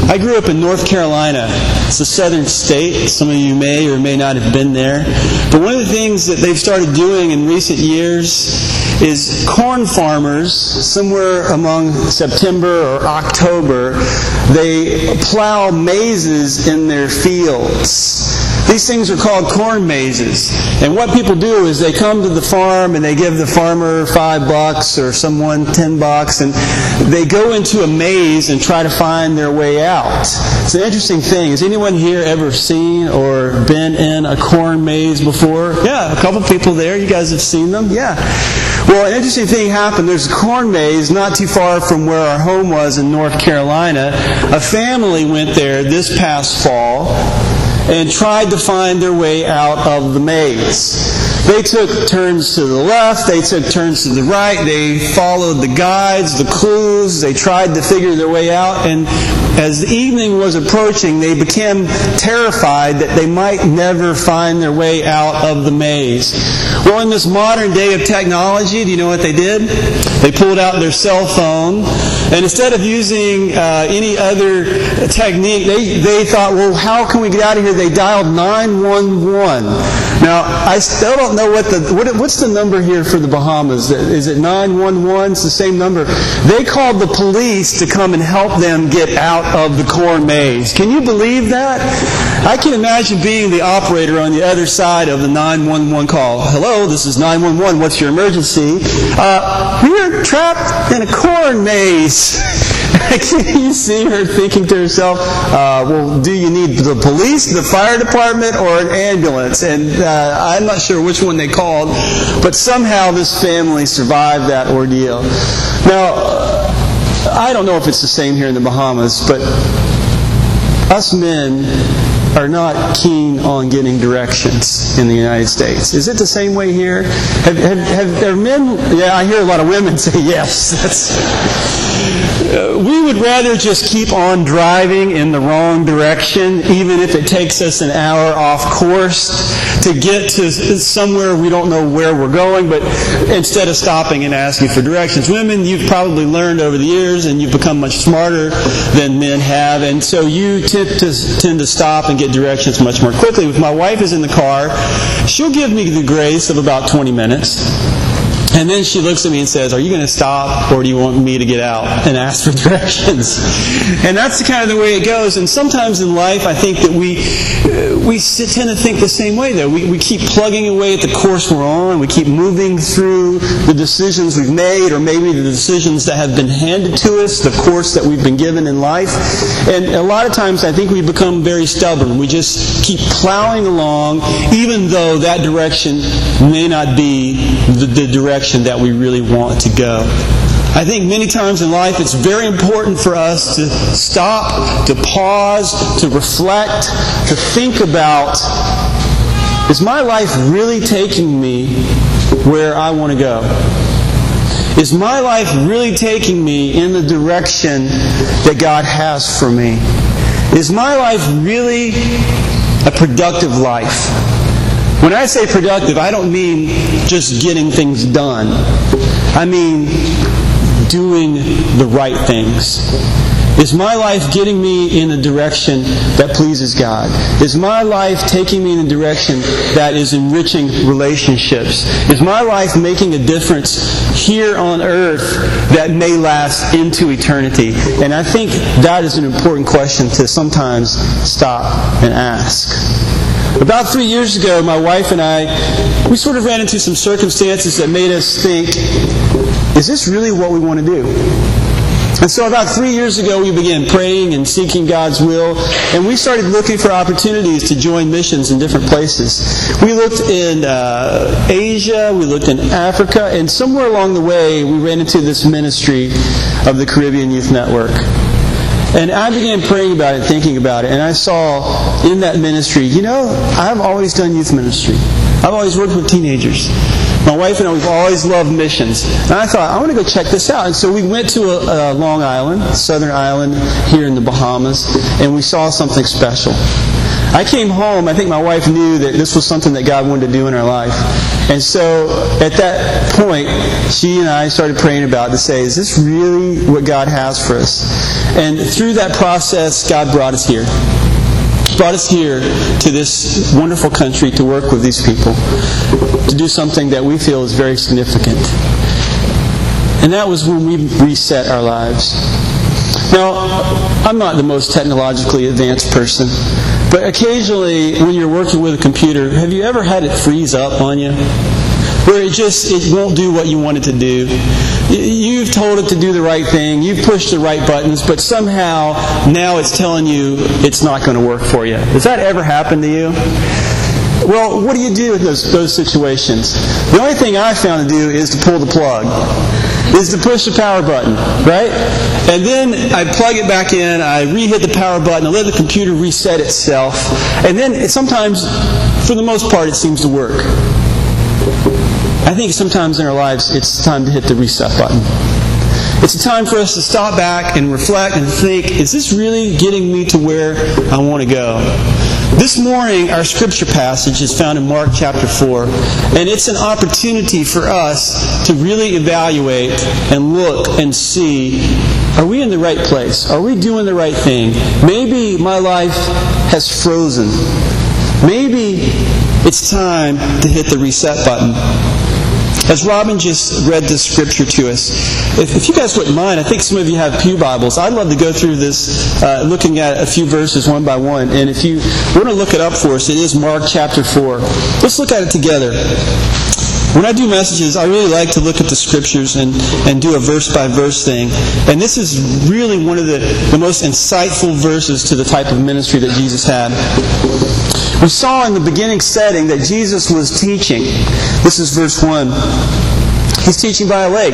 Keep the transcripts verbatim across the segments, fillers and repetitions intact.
I grew up in North Carolina. It's a southern state. Some of you may or may not have been there. But one of the things that they've started doing in recent years is corn farmers, somewhere among September or October, they plow mazes in their fields. These things are called corn mazes. And what people do is they come to the farm and they give the farmer five bucks or someone ten bucks, and they go into a maze and try to find their way out. It's an interesting thing. Has anyone here ever seen or been in a corn maze before? Yeah, a couple people there. You guys have seen them? Yeah. Well, an interesting thing happened. There's a corn maze not too far from where our home was in North Carolina. A family went there this past fall and tried to find their way out of the maze. They took turns to the left, they took turns to the right, they followed the guides, the clues, they tried to figure their way out, and as the evening was approaching, they became terrified that they might never find their way out of the maze. Well, in this modern day of technology, do you know what they did? They pulled out their cell phone, and instead of using uh, any other technique, they, they thought, well, how can we get out of here? They dialed nine one one. Now, I still don't know what the what, what's the number here for the Bahamas. Is it nine one one? It's the same number. They called the police to come and help them get out of the corn maze. Can you believe that? I can imagine being the operator on the other side of the nine one one call. Hello, this is nine one one. What's your emergency? Uh, we're trapped in a corn maze. Can you see her thinking to herself, uh, well, do you need the police, the fire department, or an ambulance? And uh, I'm not sure which one they called, but somehow this family survived that ordeal. Now, uh, I don't know if it's the same here in the Bahamas, but us men are not keen on getting directions in the United States. Is it the same way here? Have, have, have, are men... Yeah, I hear a lot of women say yes. That's... Uh, we would rather just keep on driving in the wrong direction, even if it takes us an hour off course to get to somewhere we don't know where we're going, but instead of stopping and asking for directions. Women, you've probably learned over the years, and you've become much smarter than men have, and so you tend to, tend to stop and get directions much more quickly. If my wife is in the car, she'll give me the grace of about twenty minutes. And then she looks at me and says, are you going to stop, or do you want me to get out and ask for directions? And that's the kind of the way it goes. And sometimes in life, I think that we uh, we tend to think the same way, though. We, we keep plugging away at the course we're on. We keep moving through the decisions we've made, or maybe the decisions that have been handed to us, the course that we've been given in life. And a lot of times, I think we become very stubborn. We just keep plowing along, even though that direction may not be the, the direction that we really want to go. I think many times in life it's very important for us to stop, to pause, to reflect, to think about, is my life really taking me where I want to go? Is my life really taking me in the direction that God has for me? Is my life really a productive life? When I say productive, I don't mean just getting things done. I mean doing the right things. Is my life getting me in a direction that pleases God? Is my life taking me in a direction that is enriching relationships? Is my life making a difference here on earth that may last into eternity? And I think that is an important question to sometimes stop and ask. About three years ago, my wife and I, we sort of ran into some circumstances that made us think, is this really what we want to do? And so about three years ago, we began praying and seeking God's will, and we started looking for opportunities to join missions in different places. We looked in uh, Asia, we looked in Africa, and somewhere along the way, we ran into this ministry of the Caribbean Youth Network. And I began praying about it, thinking about it, and I saw in that ministry, you know, I've always done youth ministry. I've always worked with teenagers. My wife and I, we've always loved missions. And I thought, I want to go check this out. And so we went to a, a Long Island, Southern Island, here in the Bahamas, and we saw something special. I came home, I think my wife knew that this was something that God wanted to do in our life. And so at that point, she and I started praying about it to say, is this really what God has for us? And through that process, God brought us here. Brought us here to this wonderful country to work with these people, to do something that we feel is very significant. And that was when we reset our lives. Now, I'm not the most technologically advanced person, but occasionally when you're working with a computer, have you ever had it freeze up on you? Where it just, it won't do what you want it to do. You've told it to do the right thing, you've pushed the right buttons, but somehow now it's telling you it's not going to work for you. Does that ever happen to you? Well, what do you do in those, those situations? The only thing I found to do is to pull the plug. Is to push the power button, right? And then I plug it back in, I re-hit the power button, I let the computer reset itself, and then it sometimes, for the most part, it seems to work. I think sometimes in our lives it's time to hit the reset button. It's a time for us to stop back and reflect and think, is this really getting me to where I want to go? This morning, our scripture passage is found in Mark chapter four, and it's an opportunity for us to really evaluate and look and see, are we in the right place? Are we doing the right thing? Maybe my life has frozen. Maybe it's time to hit the reset button. As Robin just read this scripture to us, if, if you guys wouldn't mind, I think some of you have pew Bibles. I'd love to go through this, uh, looking at a few verses one by one. And if you want to look it up for us, it is Mark chapter four. Let's look at it together. When I do messages, I really like to look at the scriptures and, and do a verse-by-verse thing. And this is really one of the, the most insightful verses to the type of ministry that Jesus had. We saw in the beginning setting that Jesus was teaching. This is verse one. He's teaching by a lake.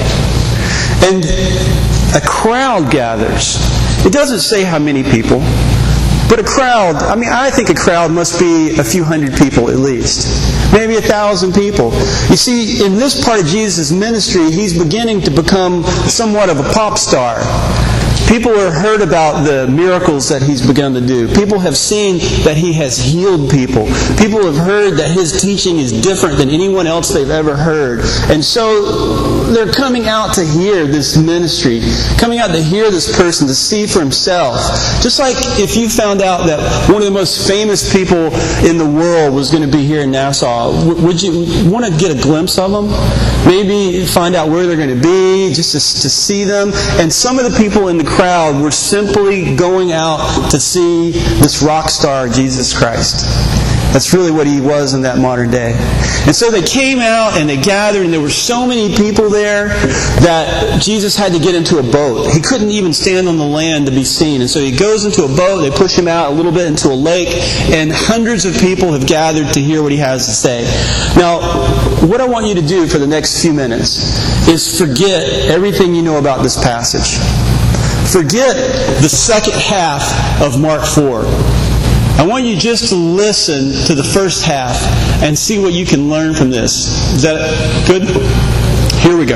And a crowd gathers. It doesn't say how many people. But a crowd, I mean, I think a crowd must be a few hundred people at least. Maybe a thousand people. You see, in this part of Jesus' ministry, he's beginning to become somewhat of a pop star. People have heard about the miracles that he's begun to do. People have seen that he has healed people. People have heard that his teaching is different than anyone else they've ever heard. And so they're coming out to hear this ministry, coming out to hear this person, to see for himself. Just like if you found out that one of the most famous people in the world was going to be here in Nassau, would you want to get a glimpse of them? Maybe find out where they're going to be, just to, to see them. And some of the people in the crowd were simply going out to see this rock star, Jesus Christ. That's really what he was in that modern day. And so they came out and they gathered, and there were so many people there that Jesus had to get into a boat. He couldn't even stand on the land to be seen. And so he goes into a boat, they push him out a little bit into a lake, and hundreds of people have gathered to hear what he has to say. Now, what I want you to do for the next few minutes is forget everything you know about this passage. Forget the second half of Mark four. I want you just to listen to the first half and see what you can learn from this. Is that good? Here we go.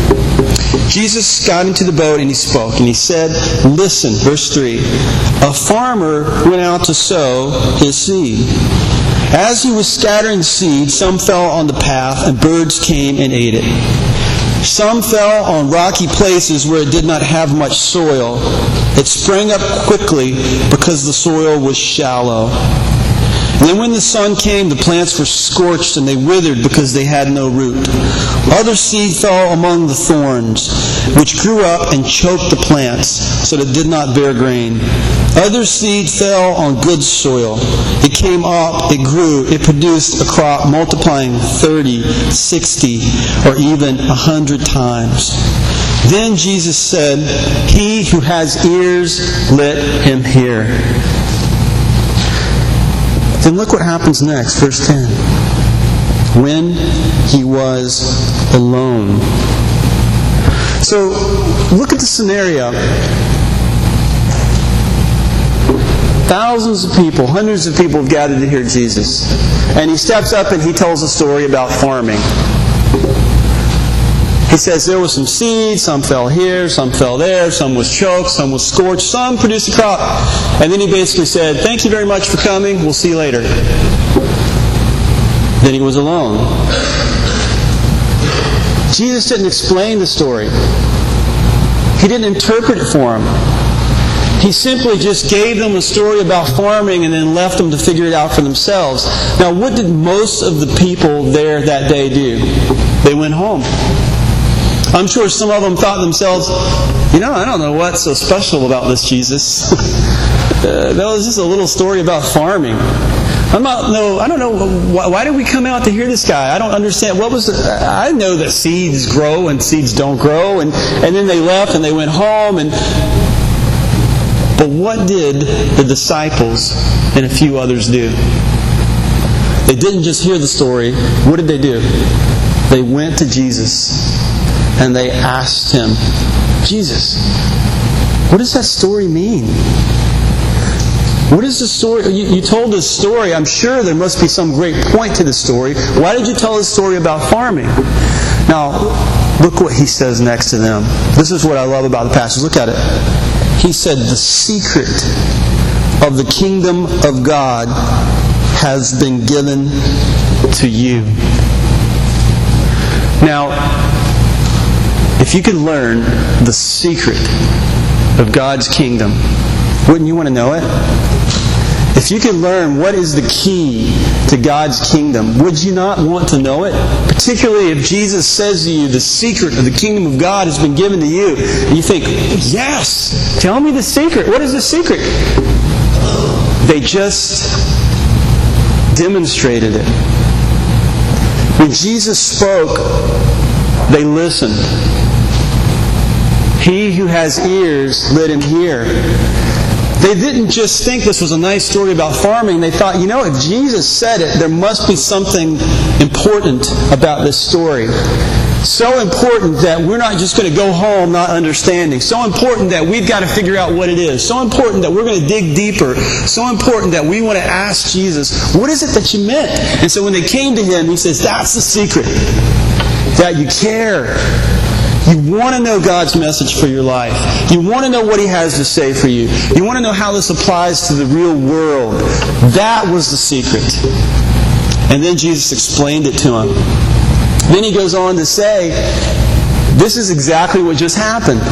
Jesus got into the boat and he spoke, and he said, listen, verse three, a farmer went out to sow his seed. As he was scattering seed, some fell on the path, and birds came and ate it. Some fell on rocky places where it did not have much soil. It sprang up quickly because the soil was shallow. And then when the sun came, the plants were scorched and they withered because they had no root. Other seed fell among the thorns, which grew up and choked the plants, so that it did not bear grain. Other seed fell on good soil. It came up, it grew, it produced a crop multiplying thirty, sixty, or even a hundred times. Then Jesus said, he who has ears, let him hear. Then look what happens next, verse ten. When he was alone. So, look at the scenario. Thousands of people, hundreds of people have gathered to hear Jesus. And he steps up and he tells a story about farming. He says there was some seed, some fell here, some fell there, some was choked, some was scorched, some produced a crop. And then he basically said, thank you very much for coming, we'll see you later. Then he was alone. Jesus didn't explain the story. He didn't interpret it for them. He simply just gave them a story about farming and then left them to figure it out for themselves. Now, what did most of the people there that day do? They went home. I'm sure some of them thought to themselves, you know, I don't know what's so special about this Jesus. uh, that was just a little story about farming. I'm not, no, I don't know, why, why did we come out to hear this guy? I don't understand. What was the, I know that seeds grow and seeds don't grow. And, and then they left and they went home. And But what did the disciples and a few others do? They didn't just hear the story. What did they do? They went to Jesus. And they asked him, Jesus, what does that story mean? What is the story? You, you told this story. I'm sure there must be some great point to the story. Why did you tell this story about farming? Now, look what he says next to them. This is what I love about the passage. Look at it. He said, the secret of the kingdom of God has been given to you. Now, if you could learn the secret of God's kingdom, wouldn't you want to know it? If you could learn what is the key to God's kingdom, would you not want to know it? Particularly if Jesus says to you, the secret of the kingdom of God has been given to you. And you think, yes, tell me the secret. What is the secret? They just demonstrated it. When Jesus spoke, they listened. He who has ears, let him hear. They didn't just think this was a nice story about farming. They thought, you know, if Jesus said it, there must be something important about this story. So important that we're not just going to go home not understanding. So important that we've got to figure out what it is. So important that we're going to dig deeper. So important that we want to ask Jesus, what is it that you meant? And so when they came to him, he says, that's the secret. That you care. You want to know God's message for your life. You want to know what He has to say for you. You want to know how this applies to the real world. That was the secret. And then Jesus explained it to him. Then He goes on to say, this is exactly what just happened.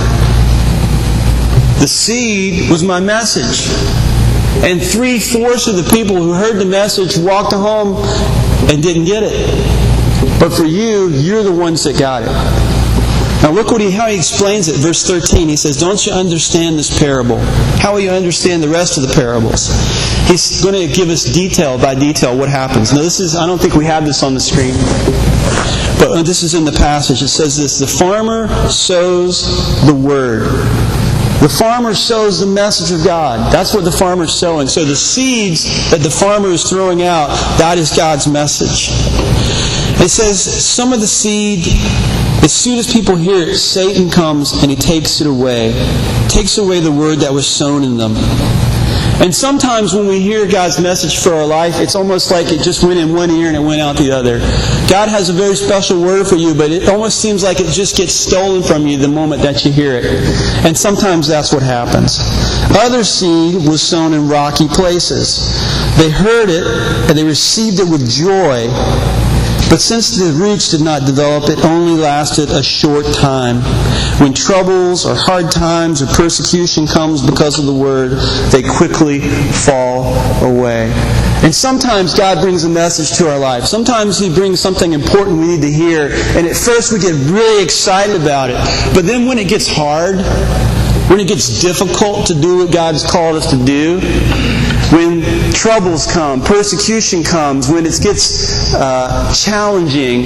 The seed was my message. And three-fourths of the people who heard the message walked home and didn't get it. But for you, you're the ones that got it. Now look what he, how he explains it. Verse thirteen, he says, don't you understand this parable? How will you understand the rest of the parables? He's going to give us detail by detail what happens. Now this is, I don't think we have this on the screen, but this is in the passage. It says this, the farmer sows the word. The farmer sows the message of God. That's what the farmer is sowing. So the seeds that the farmer is throwing out, that is God's message. It says, some of the seed, as soon as people hear it, Satan comes and he takes it away. Takes away the word that was sown in them. And sometimes when we hear God's message for our life, it's almost like it just went in one ear and it went out the other. God has a very special word for you, but it almost seems like it just gets stolen from you the moment that you hear it. And sometimes that's what happens. Other seed was sown in rocky places. They heard it and they received it with joy. But since the roots did not develop, it only lasted a short time. When troubles or hard times or persecution comes because of the word, they quickly fall away. And sometimes God brings a message to our life. Sometimes He brings something important we need to hear. And at first we get really excited about it. But then when it gets hard, when it gets difficult to do what God's called us to do, when troubles come, persecution comes, when it gets uh, challenging,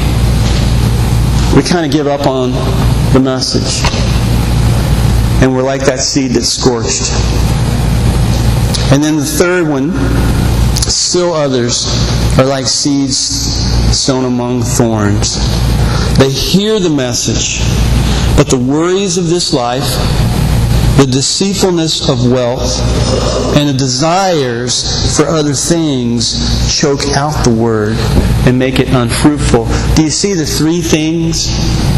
we kind of give up on the message. And we're like that seed that's scorched. And then the third one, still others are like seeds sown among thorns. They hear the message, but the worries of this life, the deceitfulness of wealth, and the desires for other things choke out the word and make it unfruitful. Do you see the three things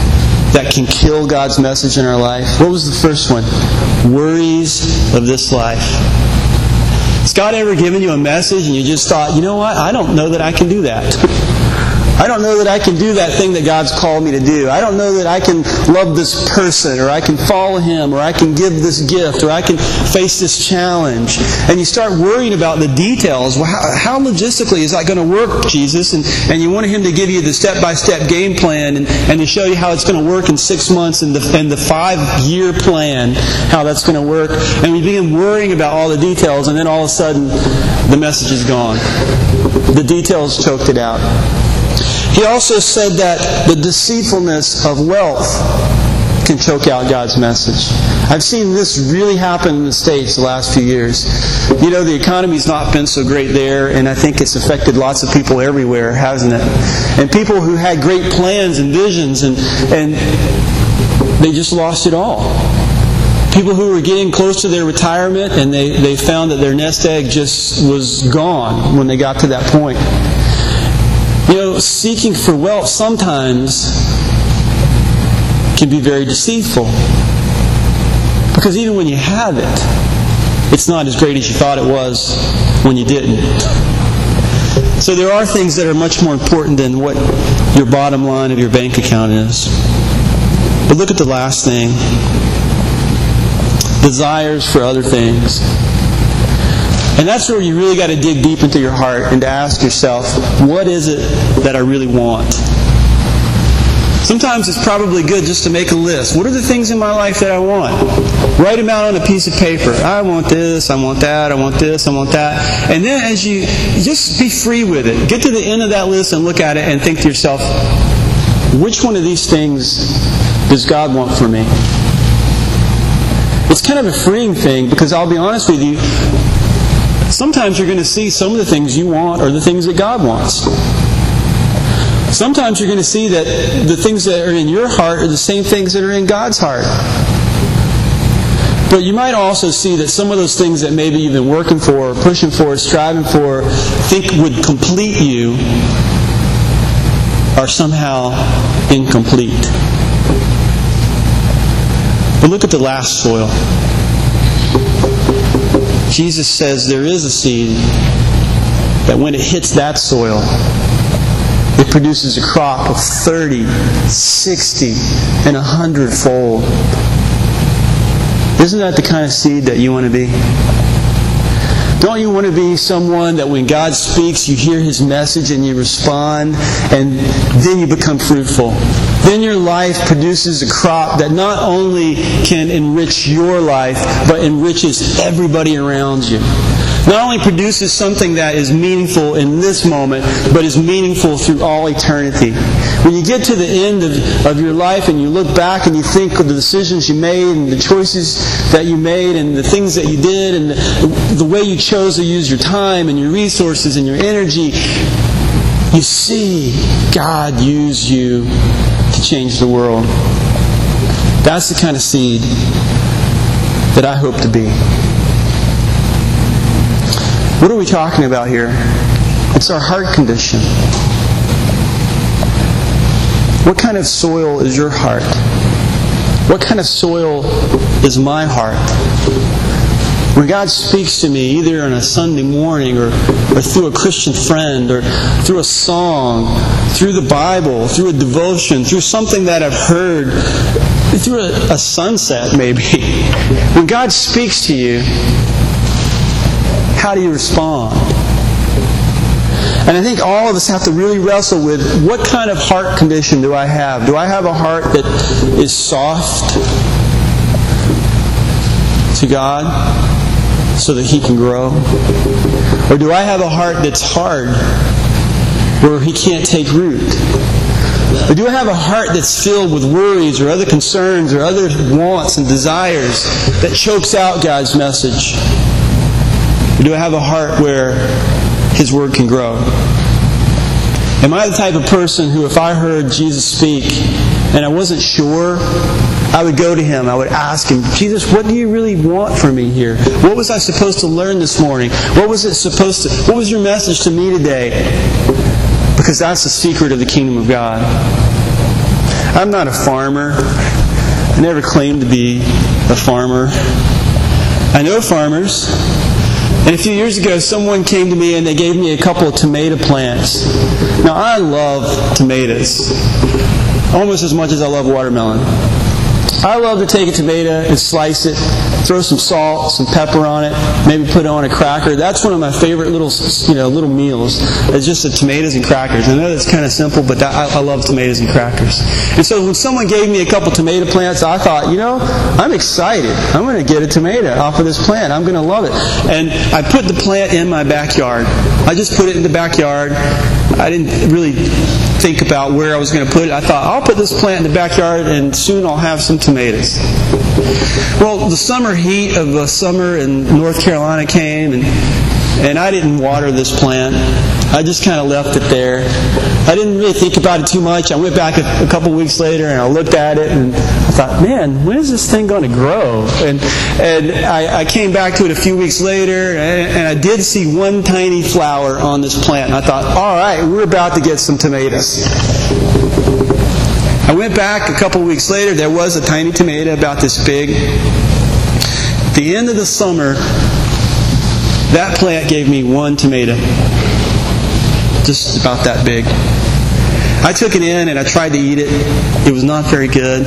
that can kill God's message in our life? What was the first one? Worries of this life. Has God ever given you a message and you just thought, you know what, I don't know that I can do that. I don't know that I can do that thing that God's called me to do. I don't know that I can love this person, or I can follow him, or I can give this gift, or I can face this challenge. And you start worrying about the details. Well, how, how logistically is that going to work, Jesus? And, and you want him to give you the step-by-step game plan and, and to show you how it's going to work in six months and the, and the five-year plan, how that's going to work. And we begin worrying about all the details, and then all of a sudden, the message is gone. The details choked it out. He also said that the deceitfulness of wealth can choke out God's message. I've seen this really happen in the States the last few years. You know, the economy's not been so great there, and I think it's affected lots of people everywhere, hasn't it? And people who had great plans and visions, and, and they just lost it all. People who were getting close to their retirement, and they, they found that their nest egg just was gone when they got to that point. You know, seeking for wealth sometimes can be very deceitful. Because even when you have it, it's not as great as you thought it was when you didn't. So there are things that are much more important than what your bottom line of your bank account is. But look at the last thing. Desires for other things. And that's where you really got to dig deep into your heart and to ask yourself, what is it that I really want? Sometimes it's probably good just to make a list. What are the things in my life that I want? Write them out on a piece of paper. I want this, I want that, I want this, I want that. And then as you, just be free with it. Get to the end of that list and look at it and think to yourself, which one of these things does God want for me? It's kind of a freeing thing, because I'll be honest with you, sometimes you're going to see some of the things you want are the things that God wants. Sometimes you're going to see that the things that are in your heart are the same things that are in God's heart. But you might also see that some of those things that maybe you've been working for, or pushing for, or striving for, think would complete you, are somehow incomplete. But look at the last soil. Jesus says there is a seed that when it hits that soil, it produces a crop of thirty, sixty, and a hundred fold. Isn't that the kind of seed that you want to be? Don't you want to be someone that when God speaks, you hear His message and you respond, and then you become fruitful? Then your life produces a crop that not only can enrich your life, but enriches everybody around you. Not only produces something that is meaningful in this moment, but is meaningful through all eternity. When you get to the end of, of your life and you look back and you think of the decisions you made and the choices that you made and the things that you did and the, the way you chose to use your time and your resources and your energy, you see God use you to change the world. That's the kind of seed that I hope to be. What are we talking about here? It's our heart condition. What kind of soil is your heart? What kind of soil is my heart? When God speaks to me, either on a Sunday morning or, or through a Christian friend or through a song, through the Bible, through a devotion, through something that I've heard, through a, a sunset maybe. When God speaks to you, how do you respond? And I think all of us have to really wrestle with, what kind of heart condition do I have? Do I have a heart that is soft to God so that He can grow? Or do I have a heart that's hard where He can't take root? Or do I have a heart that's filled with worries or other concerns or other wants and desires that chokes out God's message? Or do I have a heart where His Word can grow? Am I the type of person who, if I heard Jesus speak and I wasn't sure, I would go to Him, I would ask Him, Jesus, what do you really want from me here? What was I supposed to learn this morning? What was it supposed to, what was your message to me today? Because that's the secret of the kingdom of God. I'm not a farmer. I never claimed to be a farmer. I know farmers. And a few years ago, someone came to me and they gave me a couple of tomato plants. Now, I love tomatoes almost as much as I love watermelon. I love to take a tomato and slice it, throw some salt, some pepper on it, maybe put it on a cracker. That's one of my favorite little, you know, little meals. It's just the tomatoes and crackers. I know that's kind of simple, but that, I, I love tomatoes and crackers. And so when someone gave me a couple tomato plants, I thought, you know, I'm excited. I'm going to get a tomato off of this plant. I'm going to love it. And I put the plant in my backyard. I just put it in the backyard. I didn't really think about where I was going to put it. I thought, I'll put this plant in the backyard and soon I'll have some tomatoes. Well, the summer heat of the summer in North Carolina came, and and I didn't water this plant. I just kind of left it there. I didn't really think about it too much. I went back a, a couple weeks later and I looked at it and I thought, man, when is this thing going to grow? And and I, I came back to it a few weeks later and, and I did see one tiny flower on this plant. And I thought, all right, we're about to get some tomatoes. I went back a couple weeks later. There was a tiny tomato about this big. At the end of the summer, that plant gave me one tomato. Just about that big. I took it in and I tried to eat it. It was not very good.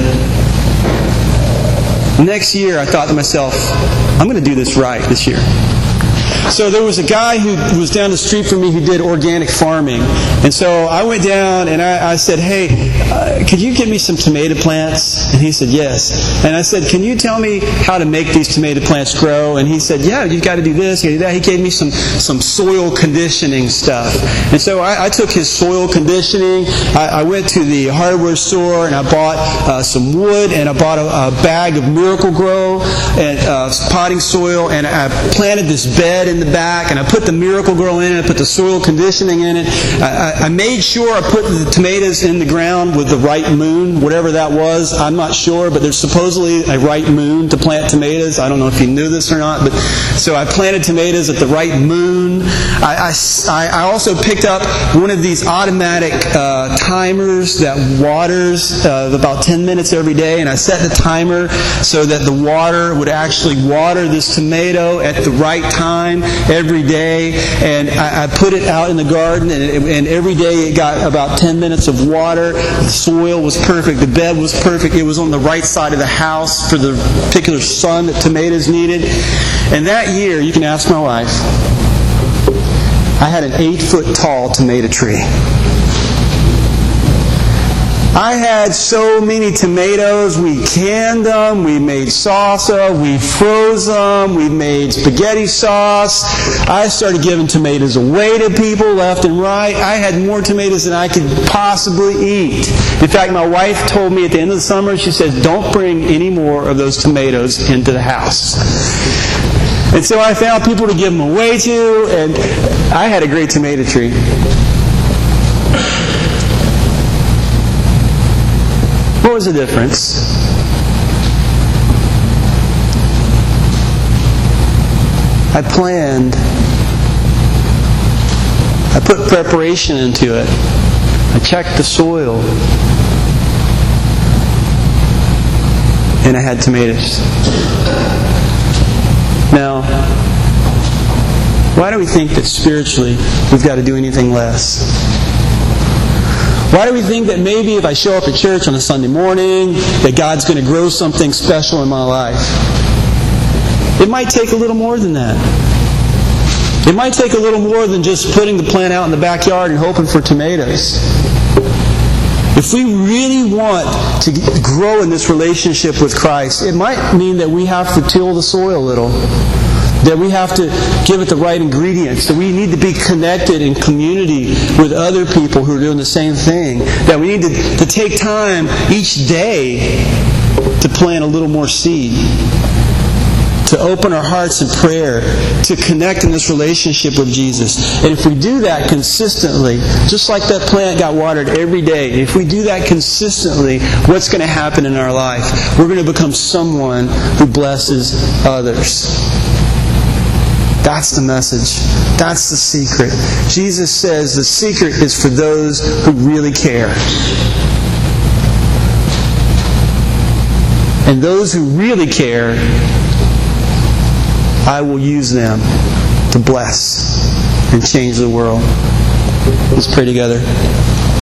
Next year, I thought to myself, I'm going to do this right this year. So there was a guy who was down the street from me who did organic farming. And so I went down and I, I said, hey, uh, could you give me some tomato plants? And he said, yes. And I said, can you tell me how to make these tomato plants grow? And he said, yeah, you've got to do this, you got to do that. He gave me some, some soil conditioning stuff. And so I, I took his soil conditioning. I, I went to the hardware store and I bought uh, some wood and I bought a, a bag of Miracle-Gro and uh, potting soil, and I planted this bed in the back, and I put the Miracle-Gro in it, I put the soil conditioning in it. I, I, I made sure I put the tomatoes in the ground with the right moon, whatever that was. I'm not sure, but there's supposedly a right moon to plant tomatoes. I don't know if you knew this or not, but so I planted tomatoes at the right moon. I, I, I also picked up one of these automatic uh, timers that waters uh, about ten minutes every day, and I set the timer so that the water would actually water this tomato at the right time every day. And I, I put it out in the garden, and, it, and every day it got about ten minutes of water. The soil was perfect. The bed was perfect. It was on the right side of the house for the particular sun that tomatoes needed. And that year, you can ask my wife, I had an eight foot tall tomato tree. I had so many tomatoes. We canned them, we made salsa, we froze them, we made spaghetti sauce. I started giving tomatoes away to people left and right. I had more tomatoes than I could possibly eat. In fact, my wife told me at the end of the summer, she says, don't bring any more of those tomatoes into the house. And so I found people to give them away to, and I had a great tomato tree. What was the difference? I planned. I put preparation into it. I checked the soil. And I had tomatoes. Now, why do we think that spiritually we've got to do anything less? Why do we think that maybe if I show up at church on a Sunday morning, that God's going to grow something special in my life? It might take a little more than that. It might take a little more than just putting the plant out in the backyard and hoping for tomatoes. If we really want to grow in this relationship with Christ, it might mean that we have to till the soil a little. That we have to give it the right ingredients. That we need to be connected in community with other people who are doing the same thing. That we need to, to take time each day to plant a little more seed. To open our hearts in prayer. To connect in this relationship with Jesus. And if we do that consistently, just like that plant got watered every day, if we do that consistently, what's going to happen in our life? We're going to become someone who blesses others. That's the message. That's the secret. Jesus says the secret is for those who really care. And those who really care, I will use them to bless and change the world. Let's pray together.